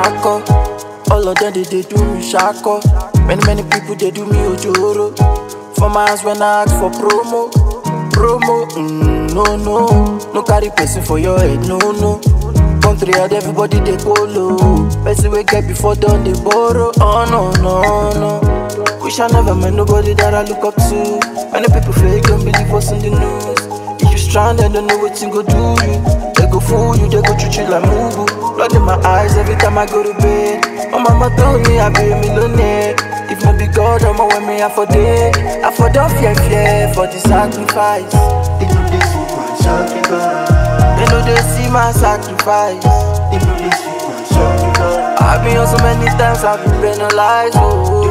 shako. All of them they do me shako. Many people they do me ojoro. For my hands when I ask for promo. No carry person for your head, no. Country and everybody they go low. Person we get before done they borrow. Oh no. We shall never met nobody that I look up to. Many people fake, don't believe us in the news. If you stranded, don't know what you go do you. They go fool you, they go treat you like mugu. Blood in my eyes every time I go to bed. Oh mama told me I be a millionaire. If not be God, I'ma wear me out for day. I for don't fear for the sacrifice. They know they see my sacrifice. They know they see my sacrifice. They know they see my sacrifice. I've been on so many times, I've been penalized. Oh.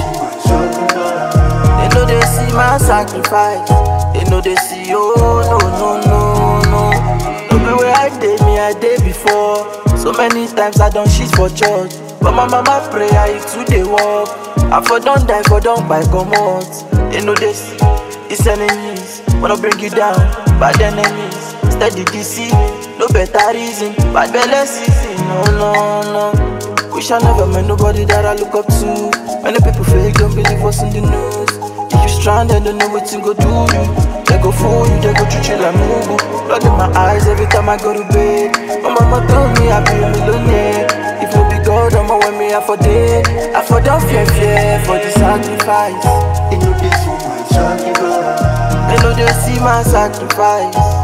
They know they see my sacrifice. They know they see my sacrifice. They know they see, oh no. No be where I did before. So many times I don't shit for church. But my mama pray I too they walk. I for don't die, for don't buy come out. They know they see, it's enemies wanna bring you down, bad enemies steady deceiving, no better reason, bad belly season, no. We shall never met nobody that I look up to. Many people fake, don't believe us in the news. If you stranded, don't know what to go do you. They go fool you, they go treat you like mugu. Blood in my eyes every time I go to bed. My mama told me I be a millionaire. If no be God, I'ma wear me out for day. I for don't fear for the sacrifice. They know they see my sacrifice. They know they see my sacrifice.